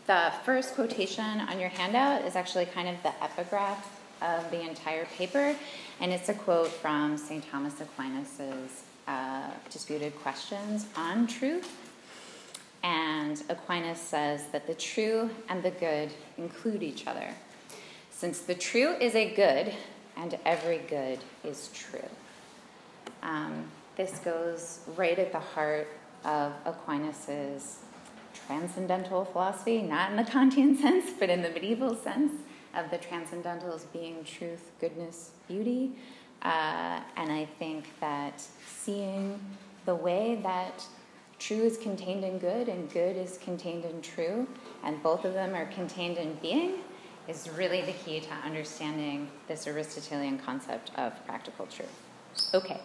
The first quotation on your handout is actually kind of the epigraph of the entire paper, and it's a quote from St. Thomas Aquinas' Disputed Questions on Truth. And Aquinas says that the true and the good include each other, since the true is a good and every good is true. This goes right at the heart of Aquinas' transcendental philosophy, not in the Kantian sense, but in the medieval sense of the transcendental as being truth, goodness, beauty. And I think that seeing the way that true is contained in good and good is contained in true, and both of them are contained in being, is really the key to understanding this Aristotelian concept of practical truth. Okay,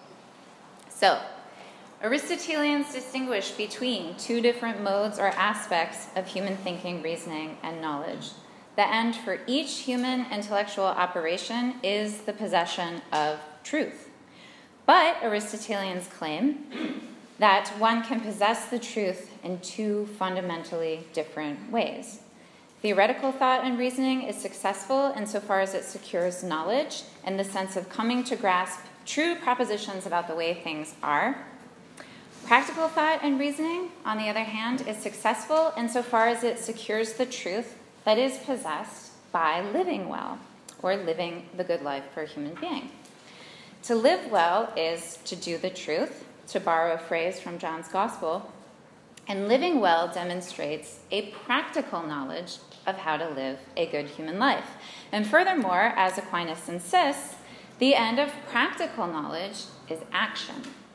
so Aristotelians distinguish between two different modes or aspects of human thinking, reasoning, and knowledge. The end for each human intellectual operation is the possession of truth. But Aristotelians claim that one can possess the truth in two fundamentally different ways. Theoretical thought and reasoning is successful insofar as it secures knowledge in the sense of coming to grasp true propositions about the way things are. Practical thought and reasoning, on the other hand, is successful insofar as it secures the truth that is possessed by living well, or living the good life for a human being. To live well is to do the truth, to borrow a phrase from John's Gospel, and living well demonstrates a practical knowledge of how to live a good human life. And furthermore, as Aquinas insists, the end of practical knowledge is action.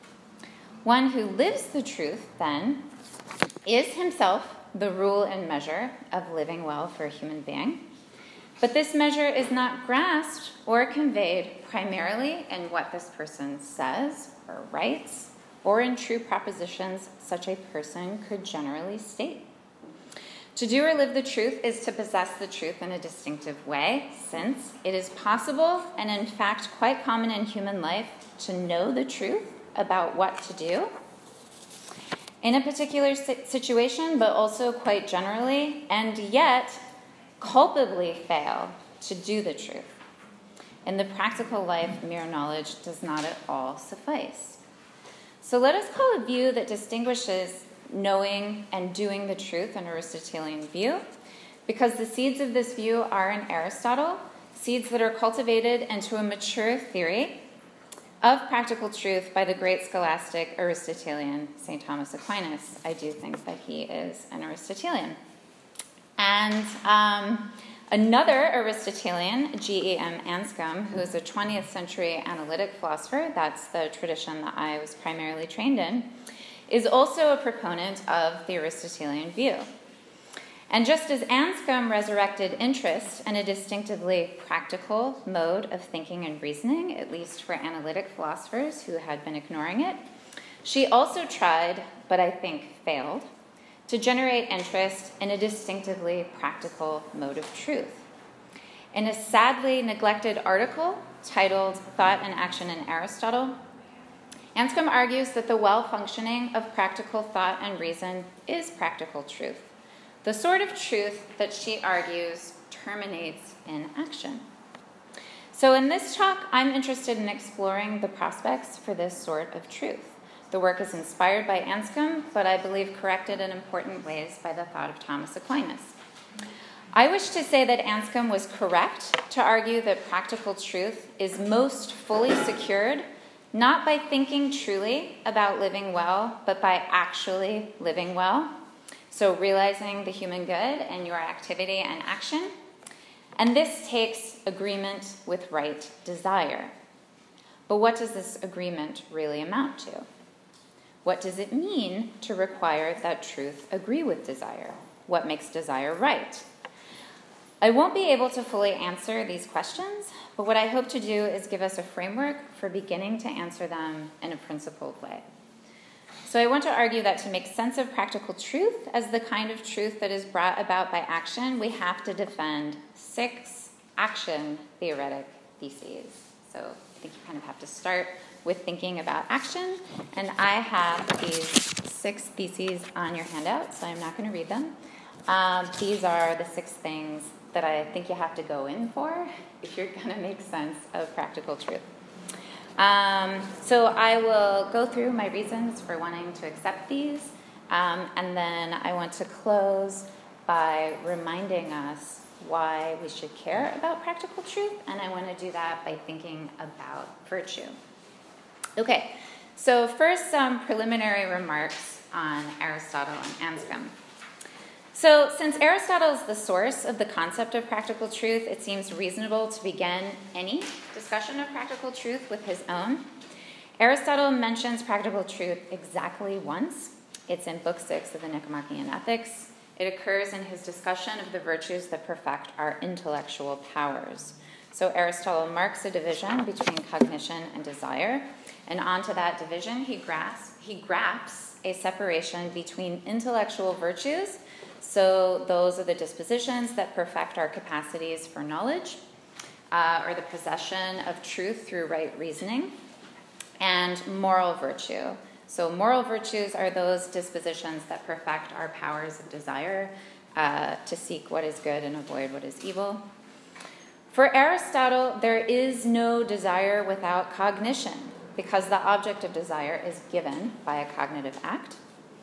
One who lives the truth, then, is himself the rule and measure of living well for a human being. But this measure is not grasped or conveyed primarily in what this person says or writes, or in true propositions such a person could generally state. To do or live the truth is to possess the truth in a distinctive way, since it is possible, and in fact quite common in human life, to know the truth about what to do in a particular situation, but also quite generally, and yet culpably fail to do the truth. In the practical life, mere knowledge does not at all suffice. So let us call a view that distinguishes knowing and doing the truth an Aristotelian view, because the seeds of this view are in Aristotle, seeds that are cultivated into a mature theory of practical truth by the great scholastic Aristotelian St. Thomas Aquinas. I do think that he is an Aristotelian. And another Aristotelian, G.E.M. Anscombe, who is a 20th century analytic philosopher, that's the tradition that I was primarily trained in, is also a proponent of the Aristotelian view. And just as Anscombe resurrected interest in a distinctively practical mode of thinking and reasoning, at least for analytic philosophers who had been ignoring it, she also tried, but I think failed, to generate interest in a distinctively practical mode of truth. In a sadly neglected article titled Thought and Action in Aristotle, Anscombe argues that the well-functioning of practical thought and reason is practical truth, the sort of truth that she argues terminates in action. So in this talk, I'm interested in exploring the prospects for this sort of truth. The work is inspired by Anscombe, but I believe corrected in important ways by the thought of Thomas Aquinas. I wish to say that Anscombe was correct to argue that practical truth is most fully secured not by thinking truly about living well, but by actually living well. So realizing the human good in your activity and action. And this takes agreement with right desire. But what does this agreement really amount to? What does it mean to require that truth agree with desire? What makes desire right? I won't be able to fully answer these questions, but what I hope to do is give us a framework for beginning to answer them in a principled way. So I want to argue that to make sense of practical truth as the kind of truth that is brought about by action, we have to defend 6 action theoretic theses. So I think you kind of have to start with thinking about action, and I have these 6 theses on your handout, so I'm not going to read them. These are the 6 things that I think you have to go in for if you're going to make sense of practical truth. So I will go through my reasons for wanting to accept these, and then I want to close by reminding us why we should care about practical truth, and I want to do that by thinking about virtue. Okay, so first some preliminary remarks on Aristotle and Anscombe. So since Aristotle is the source of the concept of practical truth, it seems reasonable to begin any discussion of practical truth with his own. Aristotle mentions practical truth exactly once. It's in Book 6 of the Nicomachean Ethics. It occurs in his discussion of the virtues that perfect our intellectual powers. So Aristotle marks a division between cognition and desire, and onto that division he grafts a separation between intellectual virtues. So those are the dispositions that perfect our capacities for knowledge, or the possession of truth through right reasoning, and moral virtue. So moral virtues are those dispositions that perfect our powers of desire to seek what is good and avoid what is evil. For Aristotle, there is no desire without cognition, because the object of desire is given by a cognitive act.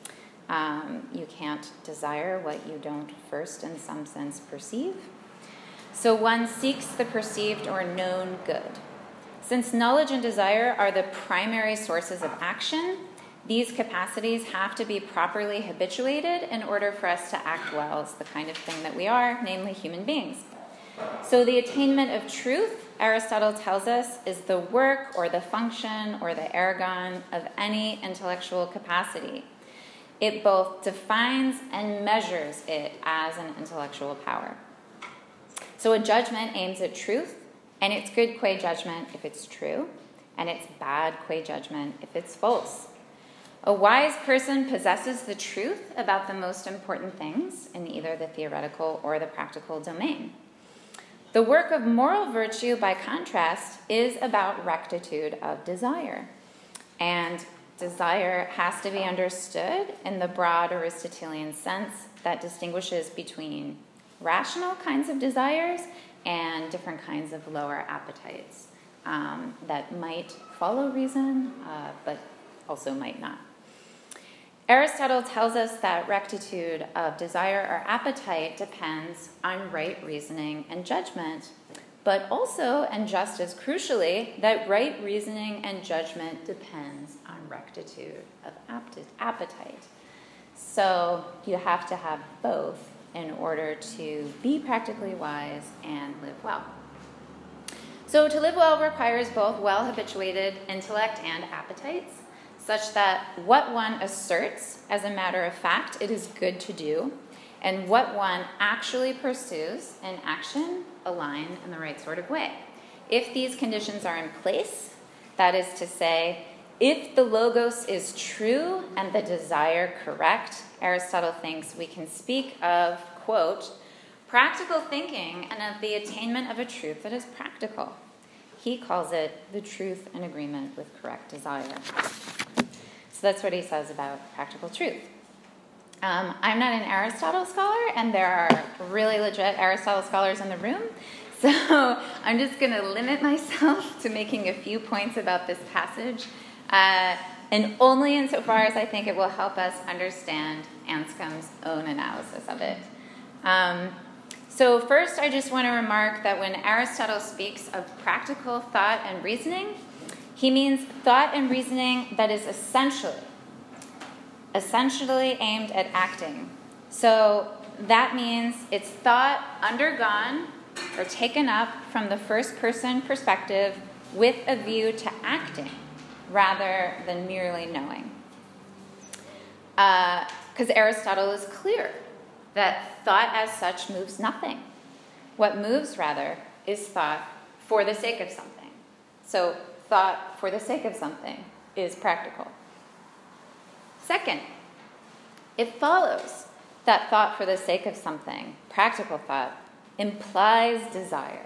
You can't desire what you don't first, in some sense, perceive. So one seeks the perceived or known good. Since knowledge and desire are the primary sources of action, these capacities have to be properly habituated in order for us to act well as the kind of thing that we are, namely human beings. So the attainment of truth, Aristotle tells us, is the work or the function or the ergon of any intellectual capacity. It both defines and measures it as an intellectual power. So a judgment aims at truth, and it's good qua judgment if it's true, and it's bad qua judgment if it's false. A wise person possesses the truth about the most important things in either the theoretical or the practical domain. The work of moral virtue, by contrast, is about rectitude of desire. And desire has to be understood in the broad Aristotelian sense that distinguishes between rational kinds of desires and different kinds of lower appetites that might follow reason, but also might not. Aristotle tells us that rectitude of desire or appetite depends on right reasoning and judgment, but also, and just as crucially, that right reasoning and judgment depends on rectitude of appetite. So you have to have both in order to be practically wise and live well. So to live well requires both well-habituated intellect and appetites, such that what one asserts as a matter of fact it is good to do, and what one actually pursues in action align in the right sort of way. If these conditions are in place, that is to say, if the logos is true and the desire correct, Aristotle thinks we can speak of, quote, practical thinking and of the attainment of a truth that is practical. He calls it the truth in agreement with correct desire. So that's what he says about practical truth. I'm not an Aristotle scholar, and there are really legit Aristotle scholars in the room, so I'm just going to limit myself to making a few points about this passage, and only insofar as I think it will help us understand Anscombe's own analysis of it. So first, I just want to remark that when Aristotle speaks of practical thought and reasoning, he means thought and reasoning that is essentially aimed at acting. So that means it's thought undergone or taken up from the first-person perspective with a view to acting rather than merely knowing. Because Aristotle is clear that thought as such moves nothing. What moves, rather, is thought for the sake of something. So thought for the sake of something is practical. Second, it follows that thought for the sake of something, practical thought, implies desire.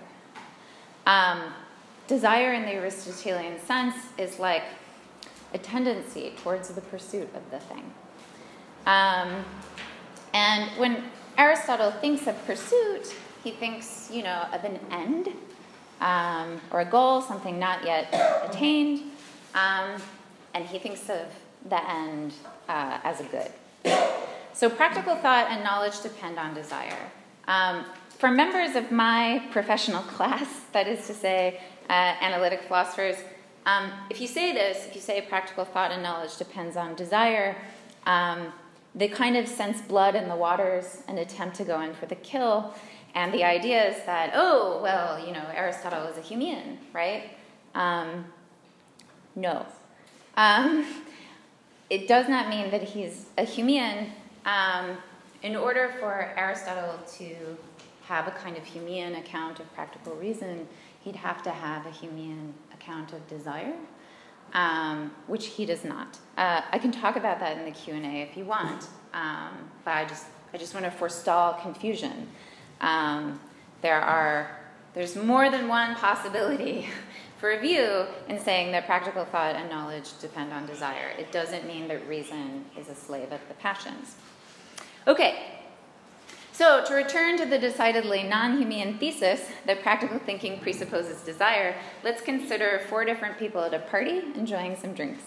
Desire in the Aristotelian sense is like a tendency towards the pursuit of the thing. And when Aristotle thinks of pursuit, he thinks, of an end or a goal, something not yet attained, and he thinks of the end as a good. So practical thought and knowledge depend on desire. For members of my professional class, that is to say, analytic philosophers, if you say practical thought and knowledge depends on desire, they kind of sense blood in the waters and attempt to go in for the kill. And the idea is that, Aristotle is a Humean, right? No. It does not mean that he's a Humean. In order for Aristotle to have a kind of Humean account of practical reason, he'd have to have a Humean account of desire, which he does not. I can talk about that in the Q&A if you want, but I just want to forestall confusion. There's more than one possibility for a view in saying that practical thought and knowledge depend on desire. It doesn't mean that reason is a slave of the passions. Okay, so to return to the decidedly non-Humean thesis that practical thinking presupposes desire, let's consider 4 different people at a party enjoying some drinks.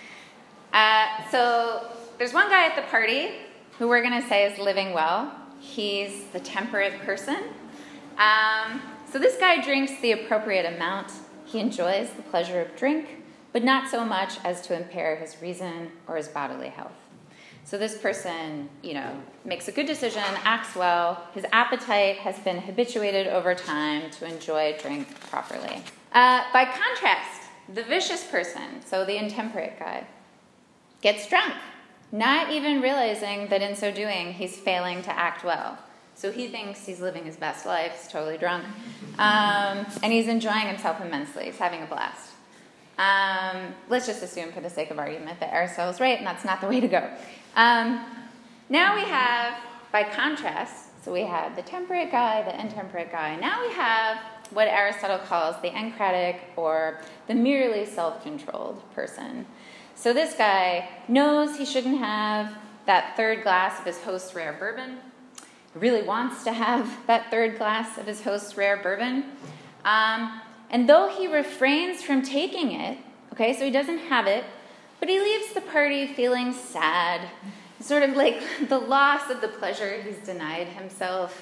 So there's one guy at the party who we're going to say is living well. He's the temperate person. So this guy drinks the appropriate amount. He enjoys the pleasure of drink, but not so much as to impair his reason or his bodily health. So this person, makes a good decision, acts well. His appetite has been habituated over time to enjoy drink properly. By contrast, the vicious person, so the intemperate guy, gets drunk, not even realizing that in so doing he's failing to act well. So he thinks he's living his best life, he's totally drunk, and he's enjoying himself immensely. He's having a blast. Let's just assume for the sake of argument that Aristotle's right, and that's not the way to go. Now we have, by contrast, so we have the temperate guy, the intemperate guy. Now we have what Aristotle calls the encratic, or the merely self-controlled person. So this guy knows he shouldn't have that 3rd glass of his host's rare bourbon. He really wants to have that 3rd glass of his host's rare bourbon. And though he refrains from taking it, okay, so he doesn't have it, but he leaves the party feeling sad, sort of like the loss of the pleasure he's denied himself.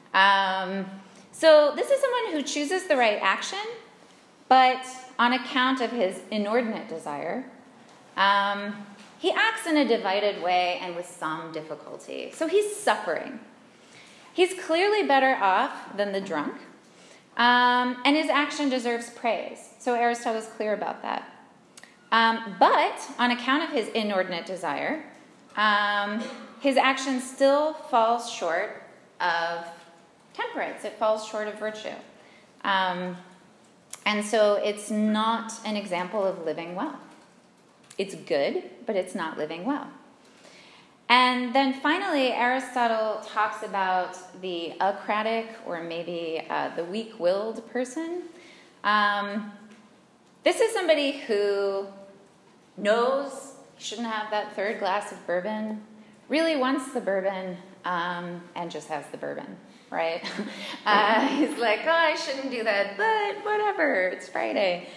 So this is someone who chooses the right action, but on account of his inordinate desire, he acts in a divided way and with some difficulty. So he's suffering. He's clearly better off than the drunk, and his action deserves praise. So Aristotle's clear about that. But on account of his inordinate desire, his action still falls short of temperance. It falls short of virtue. And so it's not an example of living well. It's good, but it's not living well. And then finally, Aristotle talks about the acratic, or maybe the weak-willed person. This is somebody who knows he shouldn't have that 3rd glass of bourbon, really wants the bourbon, and just has the bourbon, right? He's like, I shouldn't do that, but whatever, it's Friday.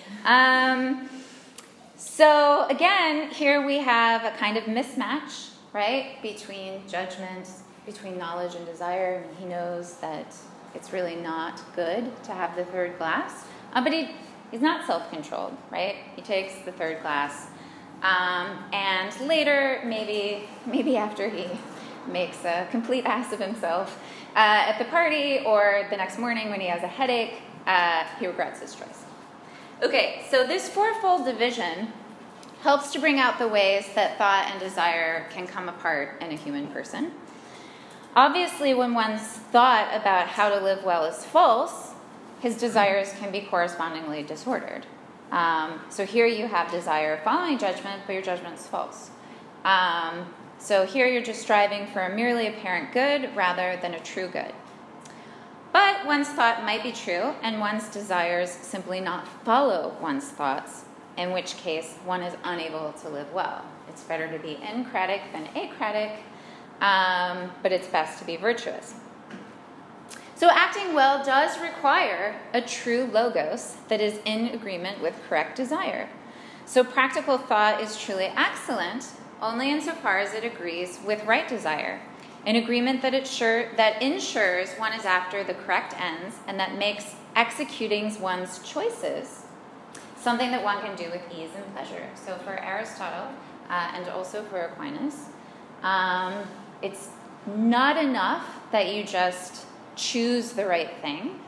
So again, here we have a kind of mismatch, right, between judgment, between knowledge and desire. He knows that it's really not good to have the 3rd glass, but he's not self-controlled, right? He takes the 3rd glass, and later, maybe after he makes a complete ass of himself at the party, or the next morning when he has a headache, he regrets his choice. Okay, so this 4-fold division helps to bring out the ways that thought and desire can come apart in a human person. Obviously, when one's thought about how to live well is false, his desires can be correspondingly disordered. So here you have desire following judgment, but your judgment's false. So here you're just striving for a merely apparent good rather than a true good. But one's thought might be true, and one's desires simply not follow one's thoughts, in which case one is unable to live well. It's better to be encratic than acratic, but it's best to be virtuous. So acting well does require a true logos that is in agreement with correct desire. So practical thought is truly excellent only insofar as it agrees with right desire, an agreement that ensures one is after the correct ends and that makes executing one's choices something that one can do with ease and pleasure. So for Aristotle and also for Aquinas, it's not enough that you just choose the right thing.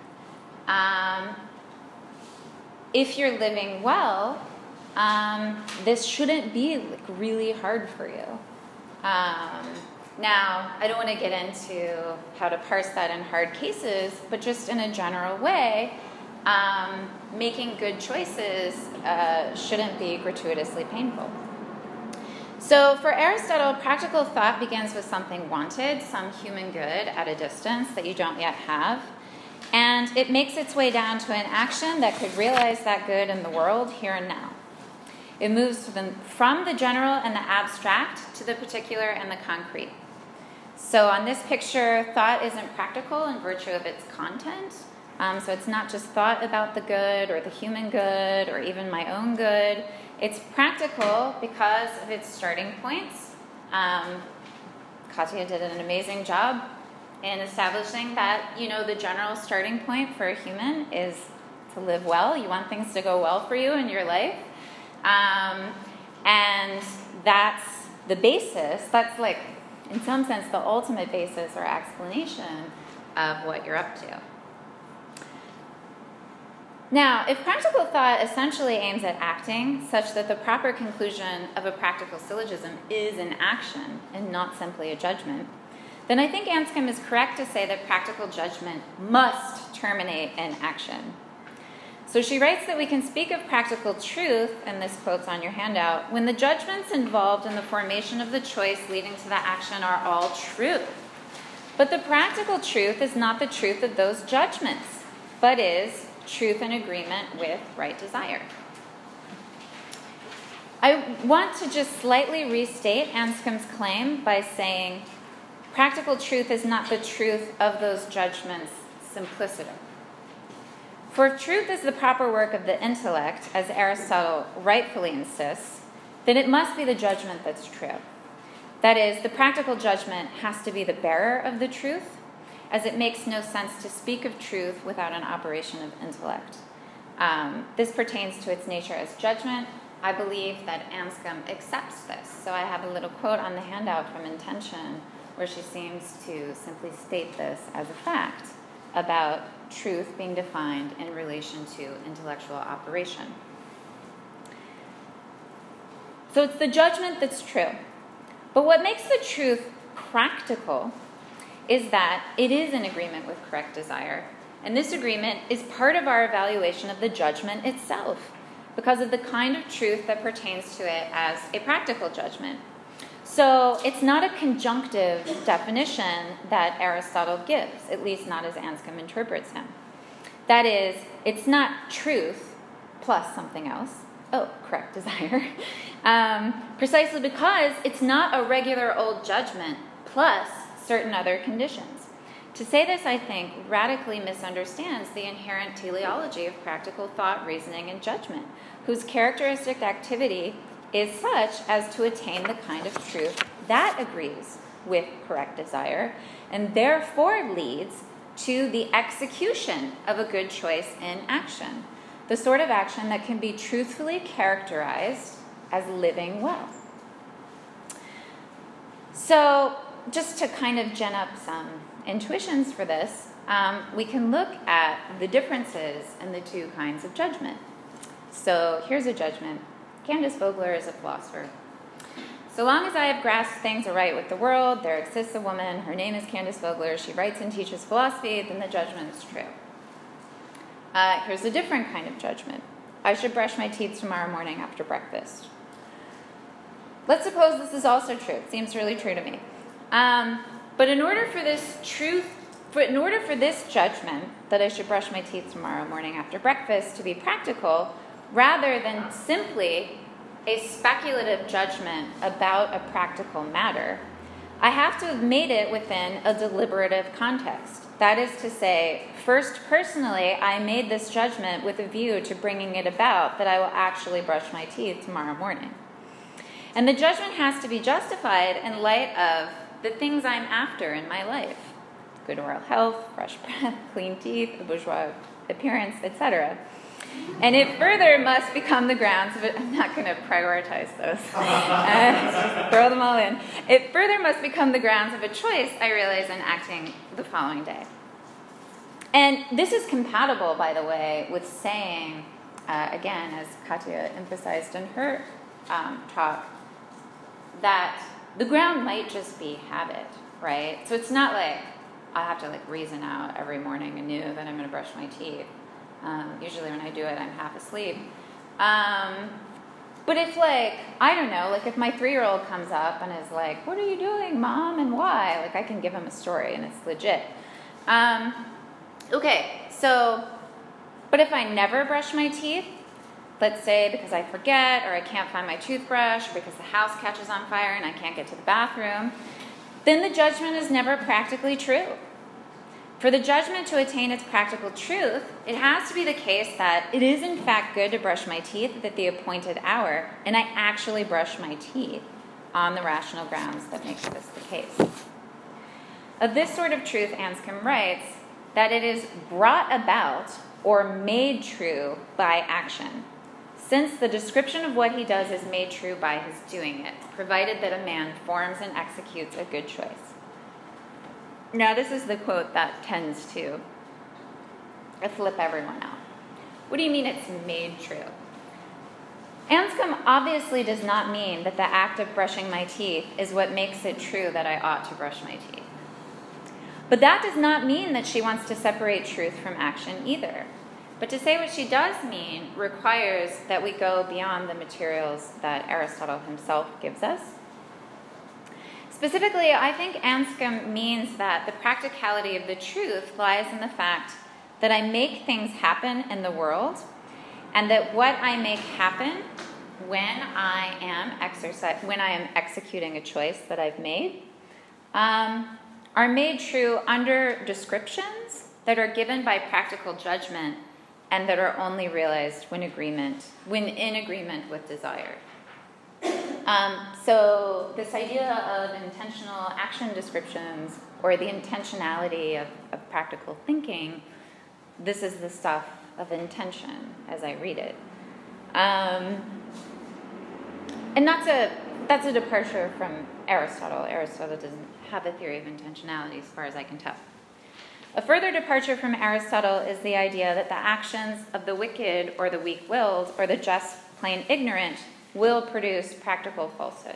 If you're living well, this shouldn't be really hard for you. Now, I don't want to get into how to parse that in hard cases, but just in a general way, making good choices shouldn't be gratuitously painful. So for Aristotle, practical thought begins with something wanted, some human good at a distance that you don't yet have, and it makes its way down to an action that could realize that good in the world here and now. It moves from the general and the abstract to the particular and the concrete. So on this picture, thought isn't practical in virtue of its content. So it's not just thought about the good or the human good or even my own good. It's practical because of its starting points. Katya did an amazing job in establishing that, the general starting point for a human is to live well. You want things to go well for you in your life. And that's the basis. That's like, in some sense, the ultimate basis or explanation of what you're up to. Now, if practical thought essentially aims at acting such that the proper conclusion of a practical syllogism is an action and not simply a judgment, then I think Anscombe is correct to say that practical judgment must terminate in action. So she writes that we can speak of practical truth, and this quote's on your handout, when the judgments involved in the formation of the choice leading to the action are all true. But the practical truth is not the truth of those judgments, but is truth in agreement with right desire. I want to just slightly restate Anscombe's claim by saying practical truth is not the truth of those judgments simpliciter. For if truth is the proper work of the intellect, as Aristotle rightfully insists, then it must be the judgment that's true. That is, the practical judgment has to be the bearer of the truth, as it makes no sense to speak of truth without an operation of intellect. This pertains to its nature as judgment. I believe that Anscombe accepts this. So I have a little quote on the handout from Intention where she seems to simply state this as a fact about truth being defined in relation to intellectual operation. So it's the judgment that's true. But what makes the truth practical is that it is in agreement with correct desire. And this agreement is part of our evaluation of the judgment itself because of the kind of truth that pertains to it as a practical judgment. So it's not a conjunctive definition that Aristotle gives, at least not as Anscombe interprets him. That is, it's not truth plus something else. Oh, correct desire. Precisely because it's not a regular old judgment plus certain other conditions. To say this, I think, radically misunderstands the inherent teleology of practical thought, reasoning, and judgment, whose characteristic activity is such as to attain the kind of truth that agrees with correct desire, and therefore leads to the execution of a good choice in action, the sort of action that can be truthfully characterized as living well. So, just to kind of gin up some intuitions for this, we can look at the differences in the two kinds of judgment. So here's a judgment. Candace Vogler is a philosopher. So long as I have grasped things aright with the world, there exists a woman, her name is Candace Vogler, she writes and teaches philosophy, then the judgment is true. Here's a different kind of judgment. I should brush my teeth tomorrow morning after breakfast. Let's suppose this is also true. It seems really true to me. But in order for this judgment that I should brush my teeth tomorrow morning after breakfast to be practical, rather than simply a speculative judgment about a practical matter, I have to have made it within a deliberative context. That is to say, first, personally, I made this judgment with a view to bringing it about that I will actually brush my teeth tomorrow morning. And the judgment has to be justified in light of the things I'm after in my life. Good oral health, fresh breath, clean teeth, a bourgeois appearance, etc. And it further must become the grounds of it. I'm not going to prioritize those. Just throw them all in. It further must become the grounds of a choice I realize in acting the following day. And this is compatible, by the way, with saying, again, as Katya emphasized in her talk, that the ground might just be habit, right? So it's not like I have to reason out every morning anew that I'm going to brush my teeth. Usually when I do it, I'm half asleep. But if I don't know, if my 3-year-old comes up and is like, what are you doing, Mom, and why? I can give him a story and it's legit. Okay, so, but if I never brush my teeth, let's say because I forget or I can't find my toothbrush or because the house catches on fire and I can't get to the bathroom, then the judgment is never practically true. For the judgment to attain its practical truth, it has to be the case that it is in fact good to brush my teeth at the appointed hour, and I actually brush my teeth on the rational grounds that makes this the case. Of this sort of truth, Anscombe writes that it is brought about or made true by action, since the description of what he does is made true by his doing it, provided that a man forms and executes a good choice. Now, this is the quote that tends to flip everyone out. What do you mean it's made true? Anscombe obviously does not mean that the act of brushing my teeth is what makes it true that I ought to brush my teeth. But that does not mean that she wants to separate truth from action either. But to say what she does mean requires that we go beyond the materials that Aristotle himself gives us. Specifically, I think Anscombe means that the practicality of the truth lies in the fact that I make things happen in the world, and that what I make happen when I am executing a choice that I've made are made true under descriptions that are given by practical judgment and that are only realized when in agreement with desire. So this idea of intentional action descriptions or the intentionality of practical thinking, this is the stuff of intention as I read it. And that's a departure from Aristotle. Aristotle doesn't have a theory of intentionality as far as I can tell. A further departure from Aristotle is the idea that the actions of the wicked or the weak-willed or the just plain ignorant will produce practical falsehood.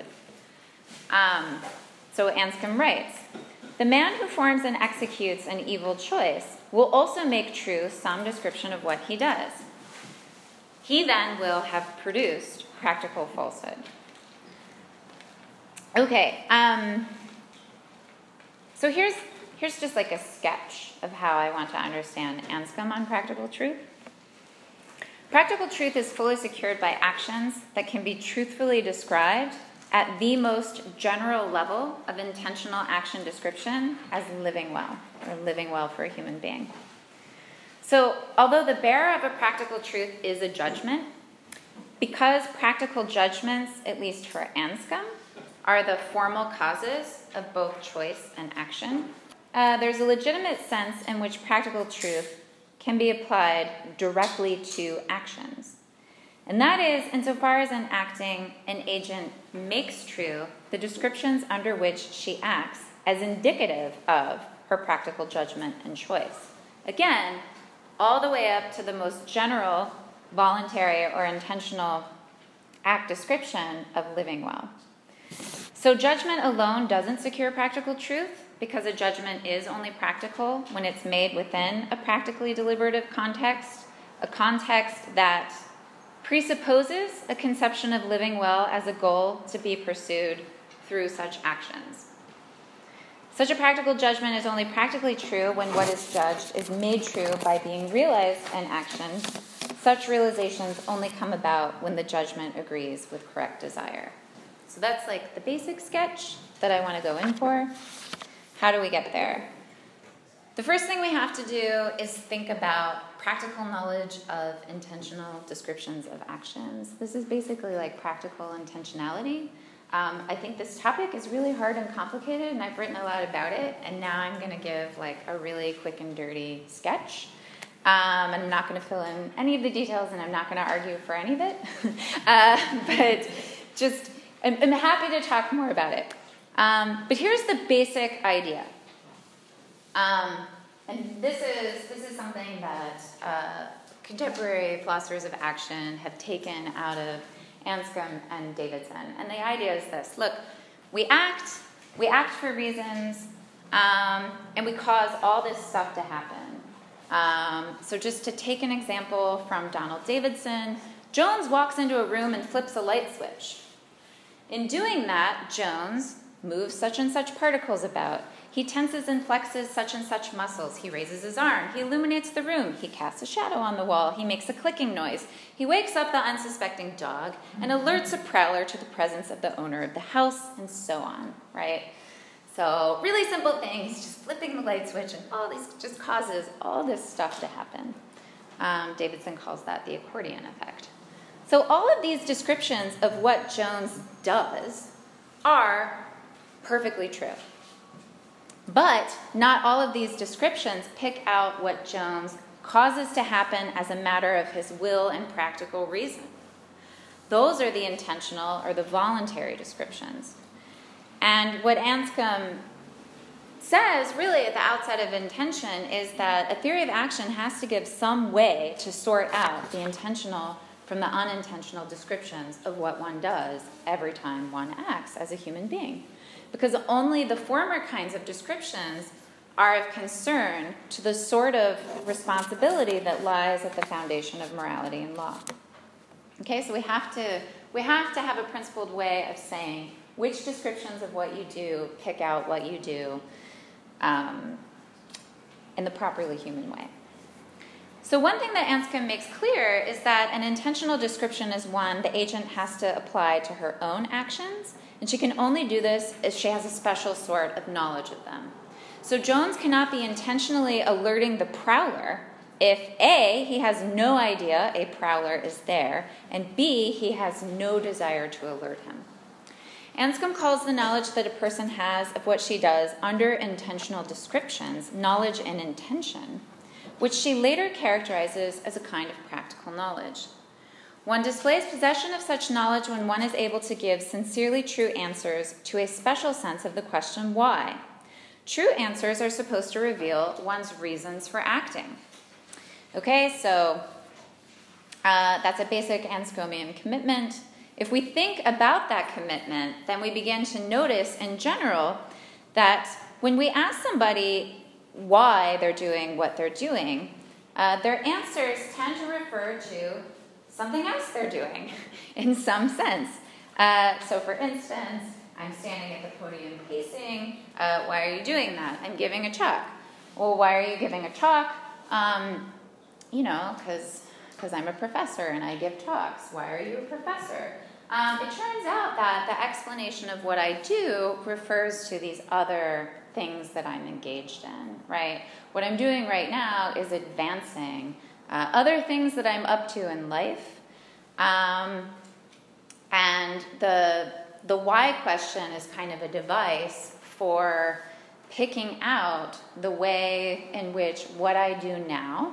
So Anscombe writes, the man who forms and executes an evil choice will also make true some description of what he does. He then will have produced practical falsehood. Okay, so here's just a sketch of how I want to understand Anscombe on practical truth. Practical truth is fully secured by actions that can be truthfully described at the most general level of intentional action description as living well, or living well for a human being. So, although the bearer of a practical truth is a judgment, because practical judgments, at least for Anscombe, are the formal causes of both choice and action, there's a legitimate sense in which practical truth can be applied directly to actions. And that is, insofar as in acting, an agent makes true the descriptions under which she acts as indicative of her practical judgment and choice. Again, all the way up to the most general, voluntary, or intentional act description of living well. So judgment alone doesn't secure practical truth, because a judgment is only practical when it's made within a practically deliberative context, a context that presupposes a conception of living well as a goal to be pursued through such actions. Such a practical judgment is only practically true when what is judged is made true by being realized in action. Such realizations only come about when the judgment agrees with correct desire. So that's the basic sketch. that I want to go in for. How do we get there? The first thing we have to do is think about practical knowledge of intentional descriptions of actions. This is basically like practical intentionality. I think this topic is really hard and complicated, and I've written a lot about it, and now I'm going to give like a really quick and dirty sketch. And I'm not going to fill in any of the details, and I'm not going to argue for any of it. But just, I'm happy to talk more about it. But here's the basic idea. And this is something that contemporary philosophers of action have taken out of Anscombe and Davidson. And the idea is this. Look, we act for reasons, and we cause all this stuff to happen. So just to take an example from Donald Davidson, Jones walks into a room and flips a light switch. In doing that, Jones moves such and such particles about. He tenses and flexes such and such muscles. He raises his arm. He illuminates the room. He casts a shadow on the wall. He makes a clicking noise. He wakes up the unsuspecting dog and alerts a prowler to the presence of the owner of the house, and so on, right? So really simple things, just flipping the light switch, and all these just causes all this stuff to happen. Davidson calls that the accordion effect. So all of these descriptions of what Jones does are perfectly true. But not all of these descriptions pick out what Jones causes to happen as a matter of his will and practical reason. Those are the intentional or the voluntary descriptions. And what Anscombe says, really, at the outset of intention, is that a theory of action has to give some way to sort out the intentional from the unintentional descriptions of what one does every time one acts as a human being. Because only the former kinds of descriptions are of concern to the sort of responsibility that lies at the foundation of morality and law. Okay, so we have to have a principled way of saying which descriptions of what you do pick out what you do in the properly human way. So one thing that Anscombe makes clear is that an intentional description is one the agent has to apply to her own actions, and she can only do this if she has a special sort of knowledge of them. So Jones cannot be intentionally alerting the prowler if A, he has no idea a prowler is there, and B, he has no desire to alert him. Anscombe calls the knowledge that a person has of what she does under intentional descriptions knowledge and intention, which she later characterizes as a kind of practical knowledge. One displays possession of such knowledge when one is able to give sincerely true answers to a special sense of the question why. True answers are supposed to reveal one's reasons for acting. Okay, so that's a basic Anscombean commitment. If we think about that commitment, then we begin to notice in general that when we ask somebody why they're doing what they're doing, their answers tend to refer to something else they're doing in some sense. So for instance, I'm standing at the podium pacing. Why are you doing that? I'm giving a talk. Well, why are you giving a talk? Because I'm a professor and I give talks. Why are you a professor? It turns out that the explanation of what I do refers to these other things that I'm engaged in, right? What I'm doing right now is advancing other things that I'm up to in life. And the why question is kind of a device for picking out the way in which what I do now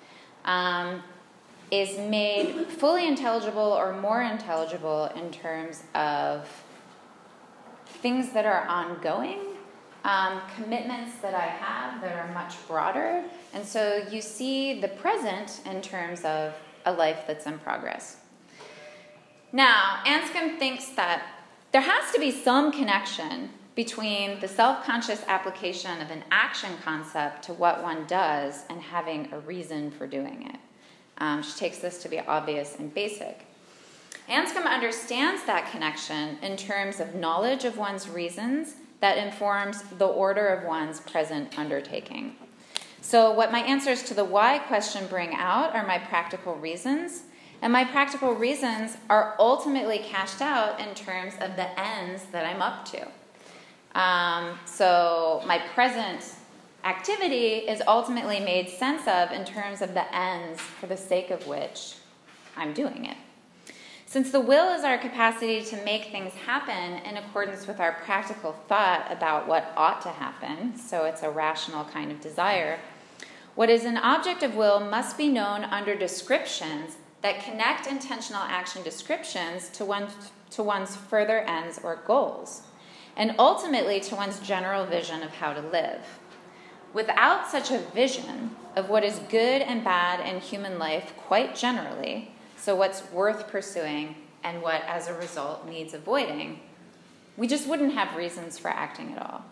is made fully intelligible or more intelligible in terms of things that are ongoing, commitments that I have that are much broader. And so you see the present in terms of a life that's in progress. Now, Anscombe thinks that there has to be some connection between the self-conscious application of an action concept to what one does and having a reason for doing it. She takes this to be obvious and basic. Anscombe understands that connection in terms of knowledge of one's reasons that informs the order of one's present undertaking. So what my answers to the why question bring out are my practical reasons, and my practical reasons are ultimately cashed out in terms of the ends that I'm up to. So my present activity is ultimately made sense of in terms of the ends for the sake of which I'm doing it. Since the will is our capacity to make things happen in accordance with our practical thought about what ought to happen, so it's a rational kind of desire, what is an object of will must be known under descriptions that connect intentional action descriptions to one's further ends or goals, and ultimately to one's general vision of how to live. Without such a vision of what is good and bad in human life quite generally, so what's worth pursuing and what, as a result, needs avoiding, we just wouldn't have reasons for acting at all.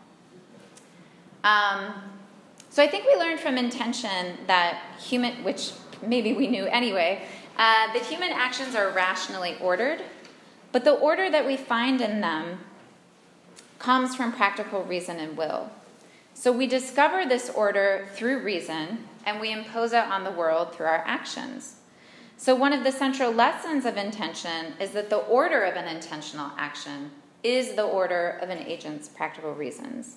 So I think we learned from intention that which maybe we knew anyway, that human actions are rationally ordered, but the order that we find in them comes from practical reason and will. So we discover this order through reason, and we impose it on the world through our actions. So one of the central lessons of intention is that the order of an intentional action is the order of an agent's practical reasons.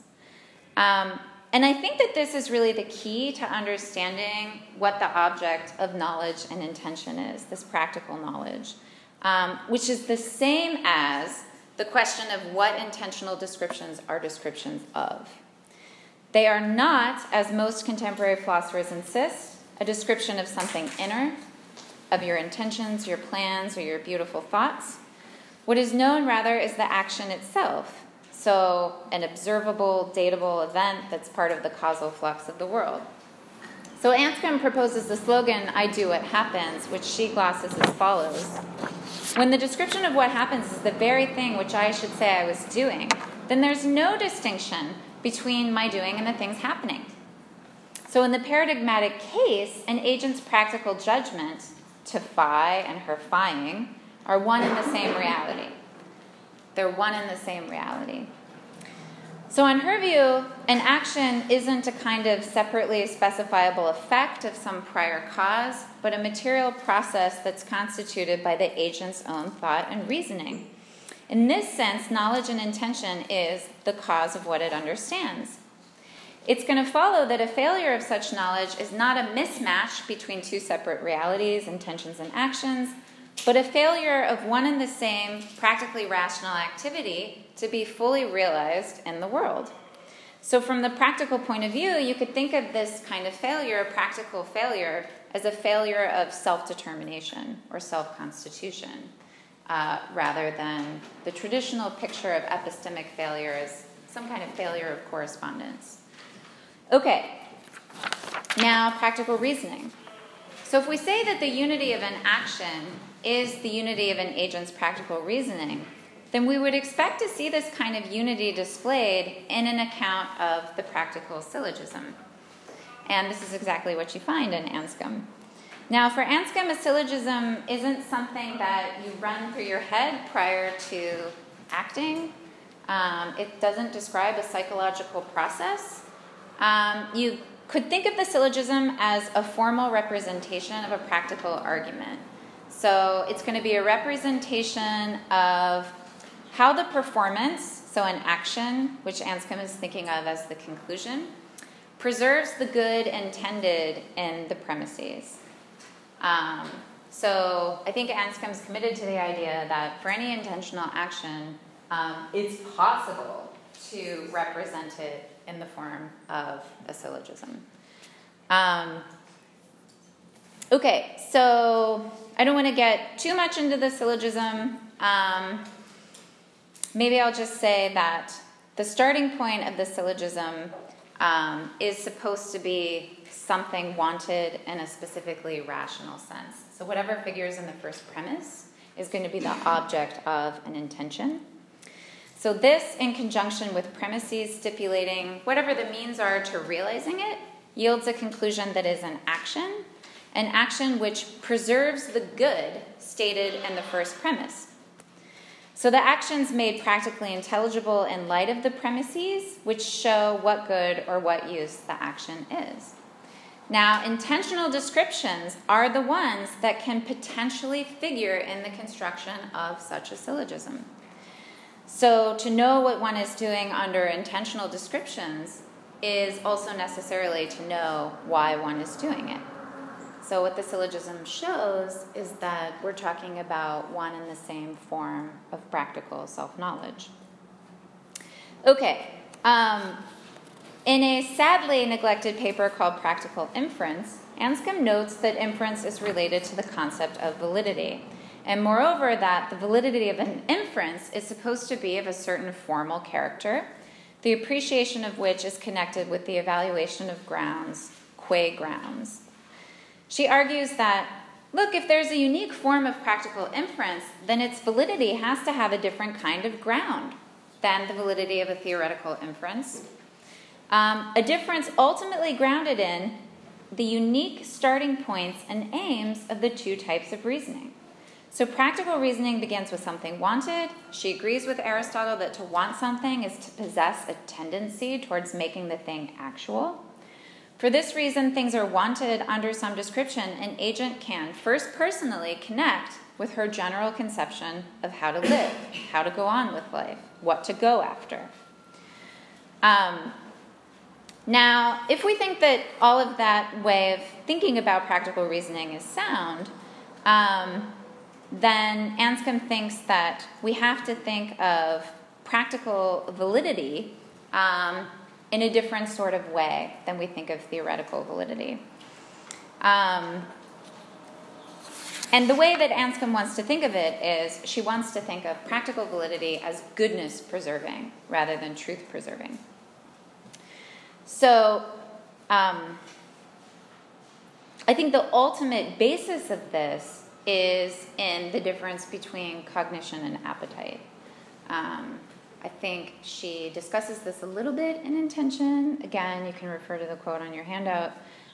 And I think that this is really the key to understanding what the object of knowledge and intention is, this practical knowledge, which is the same as the question of what intentional descriptions are descriptions of. They are not, as most contemporary philosophers insist, a description of something inner, of your intentions, your plans, or your beautiful thoughts. What is known, rather, is the action itself, so an observable, datable event that's part of the causal flux of the world. So Anscombe proposes the slogan, "I do what happens," which she glosses as follows. When the description of what happens is the very thing which I should say I was doing, then there's no distinction between my doing and the things happening. So in the paradigmatic case, an agent's practical judgment, to phi and her phying, are one and the same reality. They're one and the same reality. So in her view, an action isn't a kind of separately specifiable effect of some prior cause, but a material process that's constituted by the agent's own thought and reasoning. In this sense, knowledge and intention is the cause of what it understands. It's going to follow that a failure of such knowledge is not a mismatch between two separate realities, intentions, and actions, but a failure of one and the same practically rational activity to be fully realized in the world. So from the practical point of view, you could think of this kind of failure, practical failure, as a failure of self-determination or self-constitution, rather than the traditional picture of epistemic failure as some kind of failure of correspondence. Okay, now practical reasoning. So if we say that the unity of an action is the unity of an agent's practical reasoning, then we would expect to see this kind of unity displayed in an account of the practical syllogism. And this is exactly what you find in Anscombe. Now, for Anscombe, a syllogism isn't something that you run through your head prior to acting. It doesn't describe a psychological process. You could think of the syllogism as a formal representation of a practical argument. So it's going to be a representation of how the performance, so an action, which Anscombe is thinking of as the conclusion, preserves the good intended in the premises. So I think Anscombe's committed to the idea that for any intentional action, it's possible to represent it in the form of a syllogism. Okay, so I don't want to get too much into the syllogism. Maybe I'll just say that the starting point of the syllogism is supposed to be something wanted in a specifically rational sense. So whatever figures in the first premise is going to be the object of an intention. So this, in conjunction with premises stipulating whatever the means are to realizing it, yields a conclusion that is an action which preserves the good stated in the first premise. So the action's made practically intelligible in light of the premises, which show what good or what use the action is. Now, intentional descriptions are the ones that can potentially figure in the construction of such a syllogism. So to know what one is doing under intentional descriptions is also necessarily to know why one is doing it. So what the syllogism shows is that we're talking about one and the same form of practical self-knowledge. Okay. In a sadly neglected paper called Practical Inference, Anscombe notes that inference is related to the concept of validity. And moreover, that the validity of an inference is supposed to be of a certain formal character, the appreciation of which is connected with the evaluation of grounds, qua grounds. She argues that, look, if there's a unique form of practical inference, then its validity has to have a different kind of ground than the validity of a theoretical inference. A difference ultimately grounded in the unique starting points and aims of the two types of reasoning. So practical reasoning begins with something wanted. She agrees with Aristotle that to want something is to possess a tendency towards making the thing actual. For this reason, things are wanted under some description. An agent can first personally connect with her general conception of how to live, how to go on with life, what to go after. Now, if we think that all of that way of thinking about practical reasoning is sound, then Anscombe thinks that we have to think of practical validity in a different sort of way than we think of theoretical validity. And the way that Anscombe wants to think of it is she wants to think of practical validity as goodness preserving rather than truth preserving. So I think the ultimate basis of this is in the difference between cognition and appetite. I think she discusses this a little bit in Intention. Again, you can refer to the quote on your handout.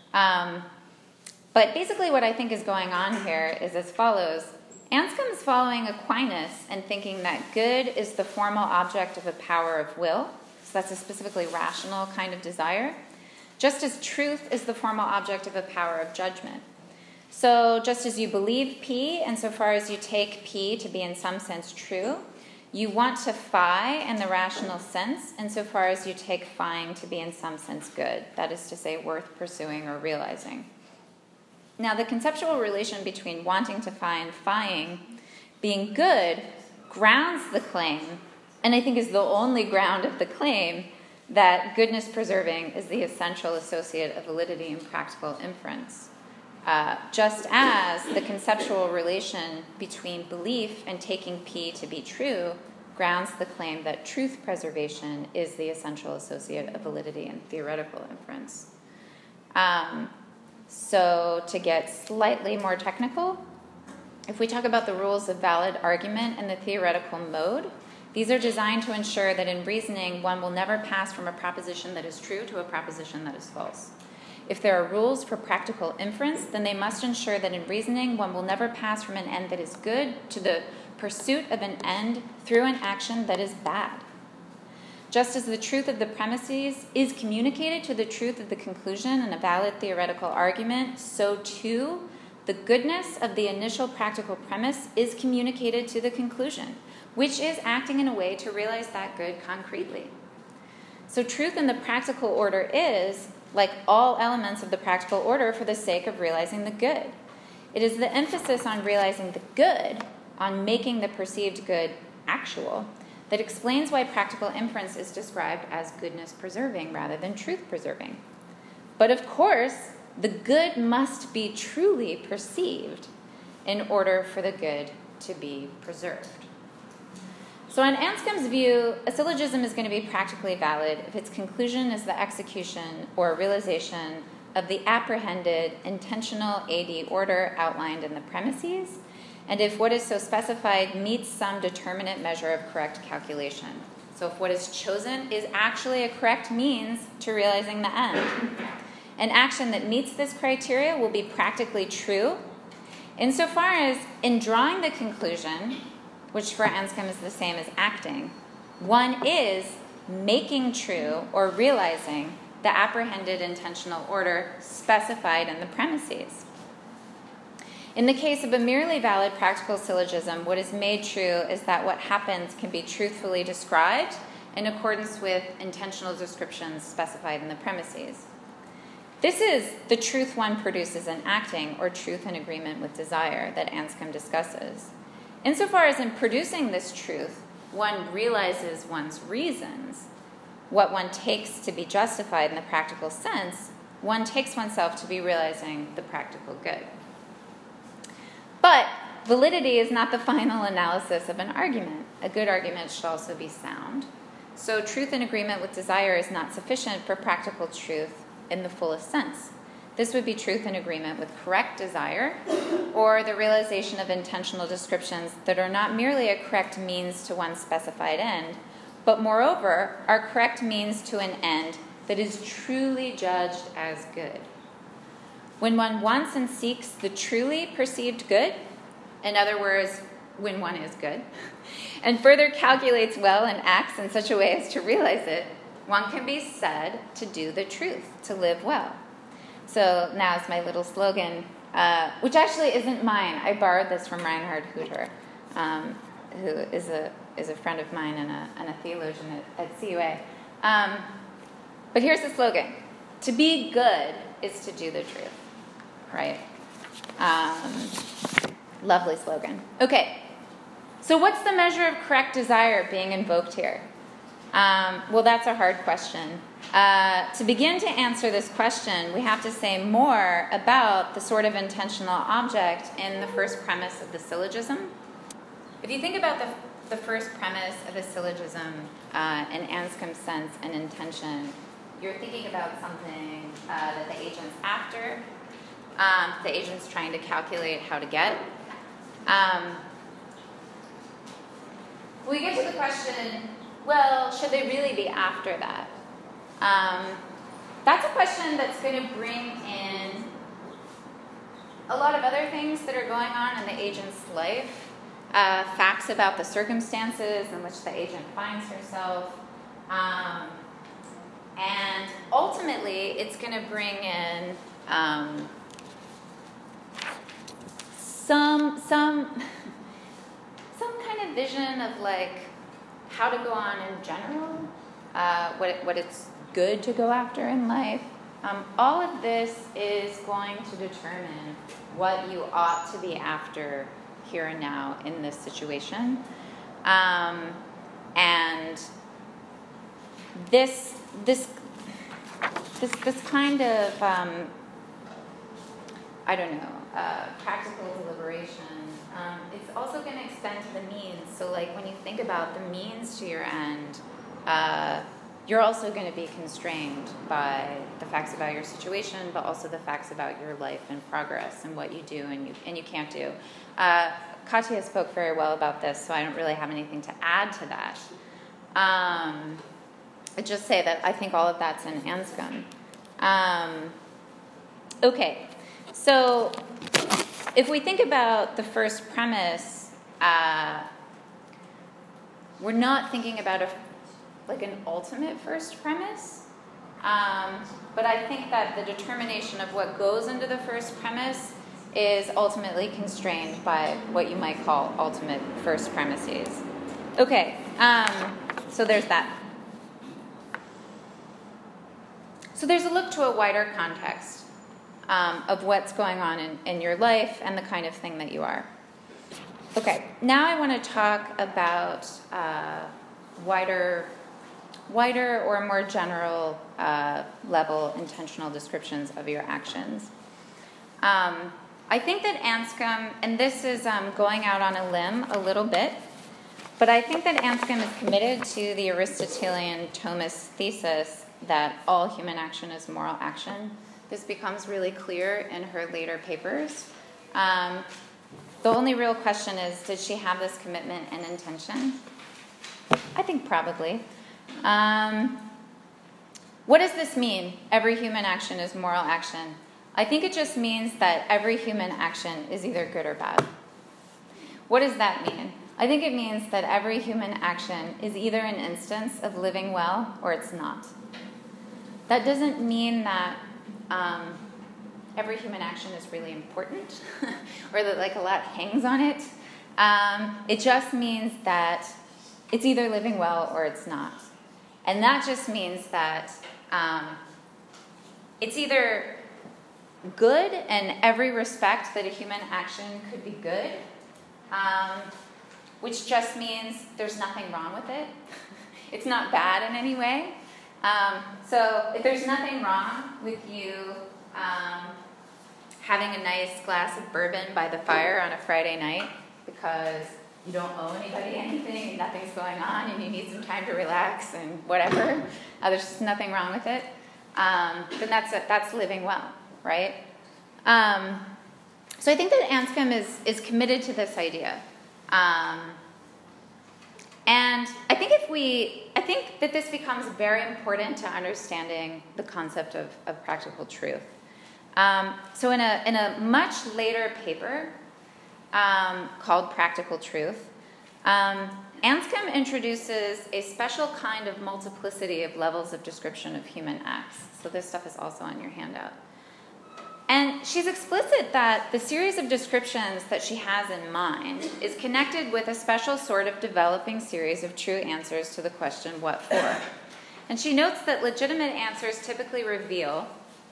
But basically what I think is going on here is as follows. Anscombe is following Aquinas and thinking that good is the formal object of a power of will. So that's a specifically rational kind of desire. Just as truth is the formal object of a power of judgment. So just as you believe P, insofar as you take P to be in some sense true, you want to phi in the rational sense, insofar as you take phi to be in some sense good. That is to say, worth pursuing or realizing. Now, the conceptual relation between wanting to phi and phiing being good grounds the claim, and I think is the only ground of the claim, that goodness preserving is the essential associate of validity in practical inference. Just as the conceptual relation between belief and taking P to be true grounds the claim that truth preservation is the essential associate of validity in theoretical inference. So to get slightly more technical, if we talk about the rules of valid argument in the theoretical mode, these are designed to ensure that in reasoning one will never pass from a proposition that is true to a proposition that is false. If there are rules for practical inference, then they must ensure that in reasoning one will never pass from an end that is good to the pursuit of an end through an action that is bad. Just as the truth of the premises is communicated to the truth of the conclusion in a valid theoretical argument, so too the goodness of the initial practical premise is communicated to the conclusion, which is acting in a way to realize that good concretely. So truth in the practical order is, like all elements of the practical order, for the sake of realizing the good. It is the emphasis on realizing the good, on making the perceived good actual, that explains why practical inference is described as goodness preserving rather than truth preserving. But of course, the good must be truly perceived in order for the good to be preserved. So in Anscombe's view, a syllogism is going to be practically valid if its conclusion is the execution or realization of the apprehended intentional AD order outlined in the premises, and if what is so specified meets some determinate measure of correct calculation. So if what is chosen is actually a correct means to realizing the end. An action that meets this criteria will be practically true, insofar as in drawing the conclusion, which for Anscombe is the same as acting, one is making true or realizing the apprehended intentional order specified in the premises. In the case of a merely valid practical syllogism, what is made true is that what happens can be truthfully described in accordance with intentional descriptions specified in the premises. This is the truth one produces in acting, or truth in agreement with desire, that Anscombe discusses. Insofar as in producing this truth, one realizes one's reasons, what one takes to be justified in the practical sense, one takes oneself to be realizing the practical good. But validity is not the final analysis of an argument. A good argument should also be sound. So truth in agreement with desire is not sufficient for practical truth in the fullest sense. This would be truth in agreement with correct desire, or the realization of intentional descriptions that are not merely a correct means to one specified end, but moreover are correct means to an end that is truly judged as good. When one wants and seeks the truly perceived good, in other words, when one is good, and further calculates well and acts in such a way as to realize it, one can be said to do the truth, to live well. So now is my little slogan, which actually isn't mine. I borrowed this from Reinhard Hütter, who is a friend of mine and a theologian at CUA. But here's the slogan: to be good is to do the truth. Right? Lovely slogan. Okay, so what's the measure of correct desire being invoked here? Well, that's a hard question. To begin to answer this question, we have to say more about the sort of intentional object in the first premise of the syllogism. If you think about the first premise of a syllogism in Anscombe's sense and intention, you're thinking about something that the agent's after, the agent's trying to calculate how to get. We get to the question, well, should they really be after that? That's a question that's going to bring in a lot of other things that are going on in the agent's life, facts about the circumstances in which the agent finds herself, and ultimately it's going to bring in some kind of vision of like how to go on in general, what it's good to go after in life. All of this is going to determine what you ought to be after here and now in this situation. And this kind of practical deliberation. It's also going to extend to the means. So, like when you think about the means to your end, you're also going to be constrained by the facts about your situation, but also the facts about your life and progress and what you do and you can't do. Katya spoke very well about this, so I don't really have anything to add to that. I'd just say that I think all of that's in Anscombe. Okay, so if we think about the first premise, we're not thinking about an ultimate first premise, but I think that the determination of what goes into the first premise is ultimately constrained by what you might call ultimate first premises. Okay, so there's that. So there's a look to a wider context of what's going on in your life and the kind of thing that you are. Okay, now I want to talk about wider or more general level intentional descriptions of your actions. I think that Anscombe, and this is going out on a limb a little bit, but I think that Anscombe is committed to the Aristotelian Thomist thesis that all human action is moral action. This becomes really clear in her later papers. The only real question is, did she have this commitment and intention? I think probably. What does this mean? Every human action is moral action. I think it just means that every human action is either good or bad. What does that mean? I think it means that every human action is either an instance of living well or it's not. That doesn't mean that every human action is really important, or that like a lot hangs on it. It just means that it's either living well or it's not. And that just means that it's either good in every respect that a human action could be good, which just means there's nothing wrong with it. It's not bad in any way. So if there's nothing wrong with you having a nice glass of bourbon by the fire on a Friday night because you don't owe anybody anything and nothing's going on and you need some time to relax and whatever, there's just nothing wrong with it, then that's living well, right? So I think that Anscombe is committed to this idea. And I think that this becomes very important to understanding the concept of practical truth. So in a much later paper called Practical Truth, Anscombe introduces a special kind of multiplicity of levels of description of human acts. So this stuff is also on your handout. And she's explicit that the series of descriptions that she has in mind is connected with a special sort of developing series of true answers to the question, what for? And she notes that legitimate answers typically reveal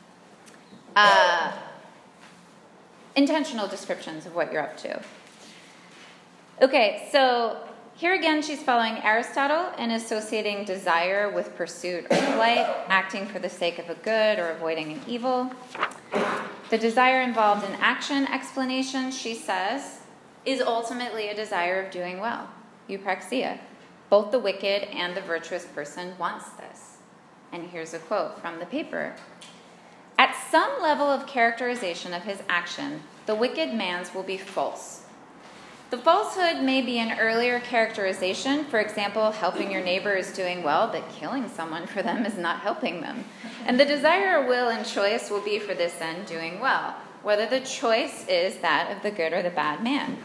intentional descriptions of what you're up to. Okay, so here again she's following Aristotle in associating desire with pursuit or flight, acting for the sake of a good or avoiding an evil. The desire involved in action explanation, she says, is ultimately a desire of doing well, eupraxia. Both the wicked and the virtuous person wants this. And here's a quote from the paper. At some level of characterization of his action, the wicked man's will be false. The falsehood may be an earlier characterization, for example, helping your neighbor is doing well, but killing someone for them is not helping them. And the desire, will, and choice will be for this end doing well, whether the choice is that of the good or the bad man.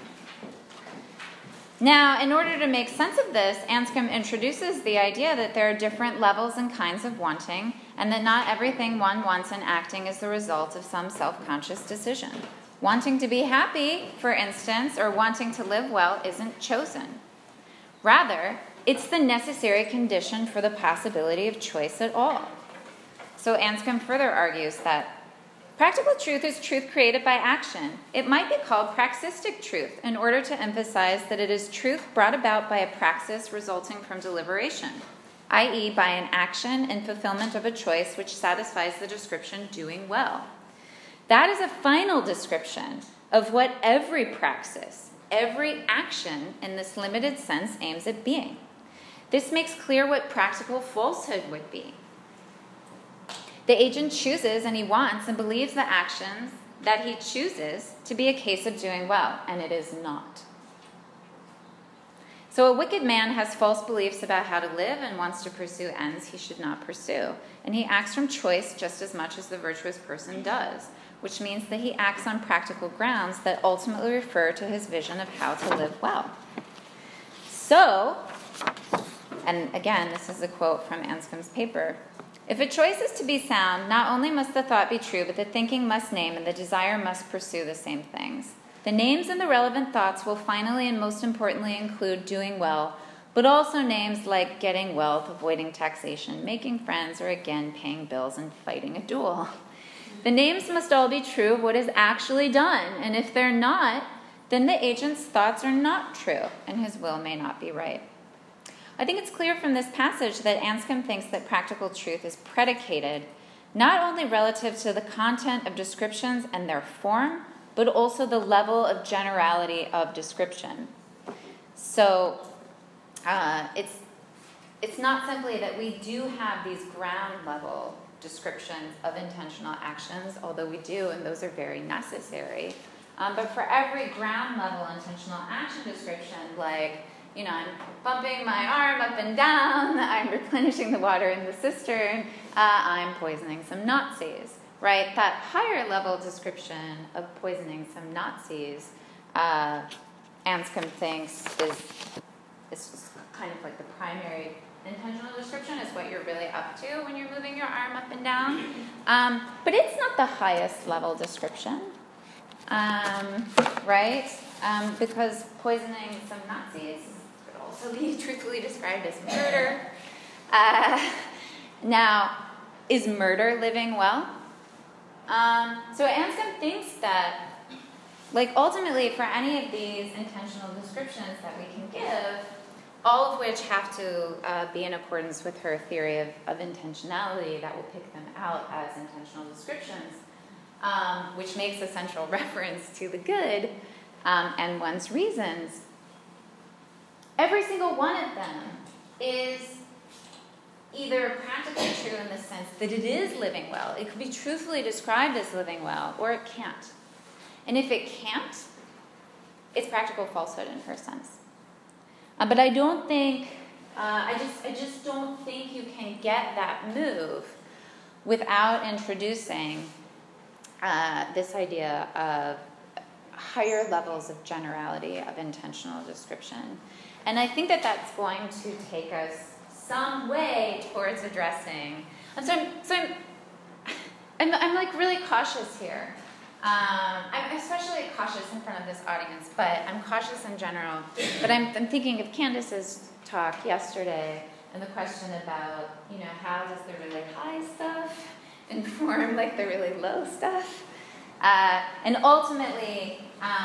Now, in order to make sense of this, Anscombe introduces the idea that there are different levels and kinds of wanting, and that not everything one wants in acting is the result of some self-conscious decision. Wanting to be happy, for instance, or wanting to live well isn't chosen. Rather, it's the necessary condition for the possibility of choice at all. So Anscombe further argues that practical truth is truth created by action. It might be called praxistic truth in order to emphasize that it is truth brought about by a praxis resulting from deliberation, i.e. by an action in fulfillment of a choice which satisfies the description doing well. That is a final description of what every praxis, every action in this limited sense aims at being. This makes clear what practical falsehood would be. The agent chooses and he wants and believes the actions that he chooses to be a case of doing well, and it is not. So a wicked man has false beliefs about how to live and wants to pursue ends he should not pursue, and he acts from choice just as much as the virtuous person does, which means that he acts on practical grounds that ultimately refer to his vision of how to live well. So, and again, this is a quote from Anscombe's paper, if a choice is to be sound, not only must the thought be true, but the thinking must name and the desire must pursue the same things. The names and the relevant thoughts will finally and most importantly include doing well, but also names like getting wealth, avoiding taxation, making friends, or again paying bills and fighting a duel. The names must all be true of what is actually done, and if they're not, then the agent's thoughts are not true, and his will may not be right. I think it's clear from this passage that Anscombe thinks that practical truth is predicated not only relative to the content of descriptions and their form, but also the level of generality of description. So it's not simply that we do have these ground level descriptions of intentional actions, although we do, and those are very necessary. But for every ground level intentional action description, like, I'm bumping my arm up and down, I'm replenishing the water in the cistern, I'm poisoning some Nazis, right? That higher level description of poisoning some Nazis, Anscombe thinks is just kind of like the primary Intentional description is what you're really up to when you're moving your arm up and down. But it's not the highest level description, right? Because poisoning some Nazis could also be truthfully described as murder. Now, is murder living well? So Anscombe thinks that, like, ultimately for any of these intentional descriptions that we can give, all of which have to be in accordance with her theory of intentionality that will pick them out as intentional descriptions, which makes a central reference to the good and one's reasons. Every single one of them is either practically true in the sense that it is living well. It could be truthfully described as living well, or it can't. And if it can't, it's practical falsehood in her sense. But I don't think, I just don't think you can get that move without introducing this idea of higher levels of generality of intentional description. And I think that that's going to take us some way towards addressing. I'm like really cautious here. I'm especially cautious in front of this audience, but I'm cautious in general. But I'm thinking of Candace's talk yesterday and the question about, how does the really high stuff inform like the really low stuff? And ultimately,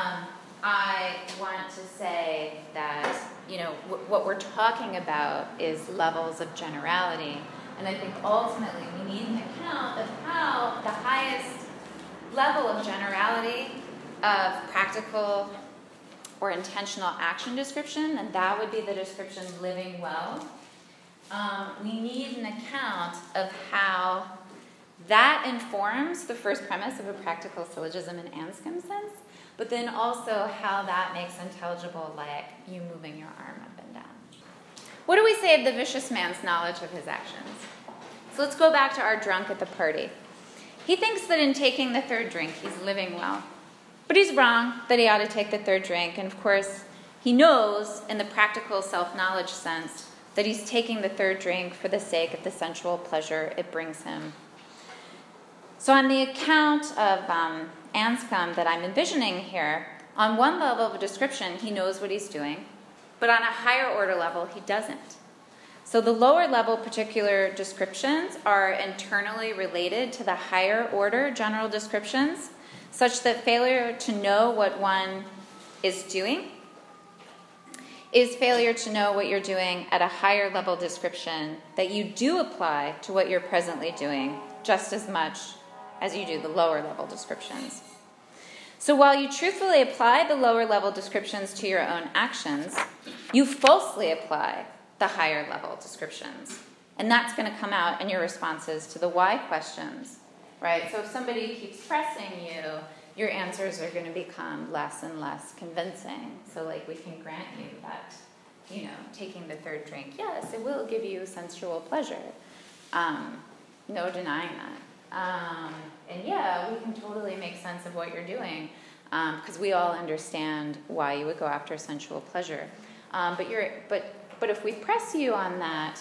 I want to say that, what we're talking about is levels of generality. And I think ultimately we need an account of how the highest level of generality of practical or intentional action description, and that would be the description living well. We need an account of how that informs the first premise of a practical syllogism in Anscombe's sense, but then also how that makes intelligible, like you moving your arm up and down. What do we say of the vicious man's knowledge of his actions? So let's go back to our drunk at the party. He thinks that in taking the third drink, he's living well. But he's wrong that he ought to take the third drink. And of course, he knows in the practical self-knowledge sense that he's taking the third drink for the sake of the sensual pleasure it brings him. So on the account of Anscombe that I'm envisioning here, on one level of description, he knows what he's doing. But on a higher order level, he doesn't. So the lower level particular descriptions are internally related to the higher order general descriptions, such that failure to know what one is doing is failure to know what you're doing at a higher level description that you do apply to what you're presently doing just as much as you do the lower level descriptions. So while you truthfully apply the lower level descriptions to your own actions, you falsely apply the higher level descriptions. And that's going to come out in your responses to the why questions, right? So if somebody keeps pressing you, your answers are going to become less and less convincing. So like we can grant you that, taking the third drink, yes, it will give you sensual pleasure. No denying that. And yeah, we can totally make sense of what you're doing because we all understand why you would go after sensual pleasure. But if we press you on that,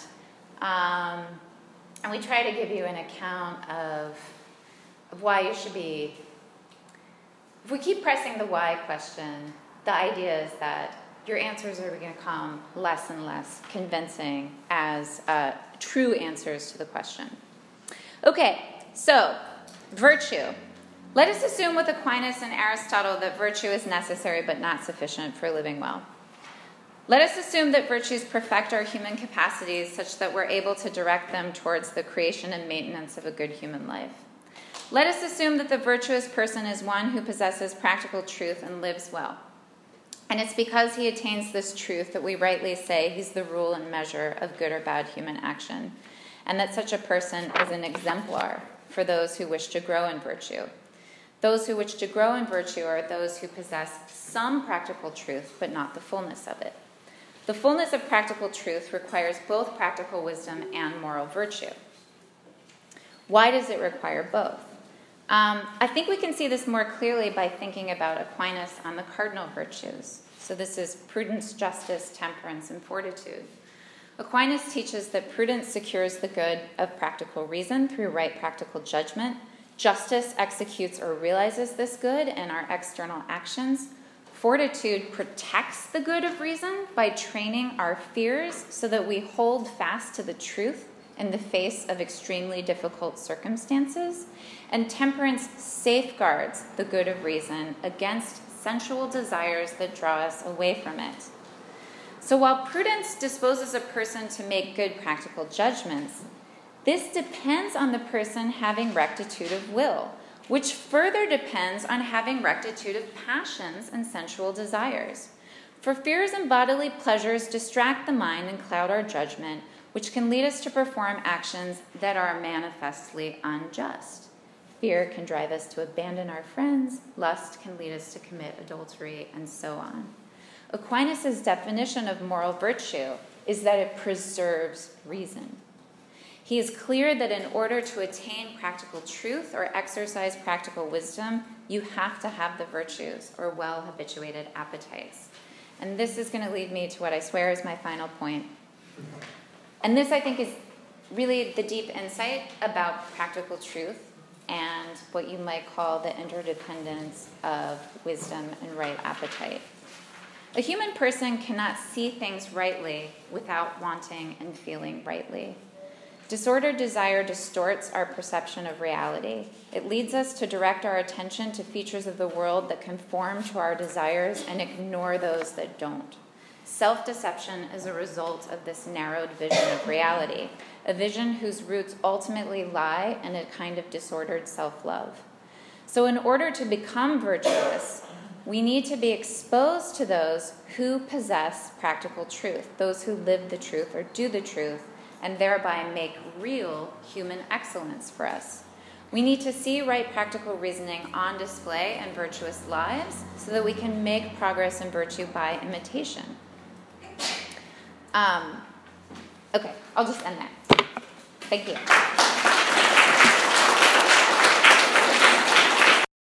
and we try to give you an account of why you should be, if we keep pressing the why question, the idea is that your answers are going to come less and less convincing as true answers to the question. Okay, so virtue. Let us assume with Aquinas and Aristotle that virtue is necessary but not sufficient for living well. Let us assume that virtues perfect our human capacities such that we're able to direct them towards the creation and maintenance of a good human life. Let us assume that the virtuous person is one who possesses practical truth and lives well. And it's because he attains this truth that we rightly say he's the rule and measure of good or bad human action, and that such a person is an exemplar for those who wish to grow in virtue. Those who wish to grow in virtue are those who possess some practical truth, but not the fullness of it. The fullness of practical truth requires both practical wisdom and moral virtue. Why does it require both? I think we can see this more clearly by thinking about Aquinas on the cardinal virtues. So this is prudence, justice, temperance, and fortitude. Aquinas teaches that prudence secures the good of practical reason through right practical judgment. Justice executes or realizes this good in our external actions. Fortitude protects the good of reason by training our fears so that we hold fast to the truth in the face of extremely difficult circumstances. And temperance safeguards the good of reason against sensual desires that draw us away from it. So while prudence disposes a person to make good practical judgments, this depends on the person having rectitude of will, which further depends on having rectitude of passions and sensual desires. For fears and bodily pleasures distract the mind and cloud our judgment, which can lead us to perform actions that are manifestly unjust. Fear can drive us to abandon our friends, lust can lead us to commit adultery, and so on. Aquinas' definition of moral virtue is that it preserves reason. He is clear that in order to attain practical truth or exercise practical wisdom, you have to have the virtues or well-habituated appetites. And this is going to lead me to what I swear is my final point. And this, I think, is really the deep insight about practical truth and what you might call the interdependence of wisdom and right appetite. A human person cannot see things rightly without wanting and feeling rightly. Disordered desire distorts our perception of reality. It leads us to direct our attention to features of the world that conform to our desires and ignore those that don't. Self-deception is a result of this narrowed vision of reality, a vision whose roots ultimately lie in a kind of disordered self-love. So in order to become virtuous, we need to be exposed to those who possess practical truth, those who live the truth or do the truth, and thereby make real human excellence for us. We need to see right practical reasoning on display in virtuous lives so that we can make progress in virtue by imitation. Okay, I'll just end there. Thank you.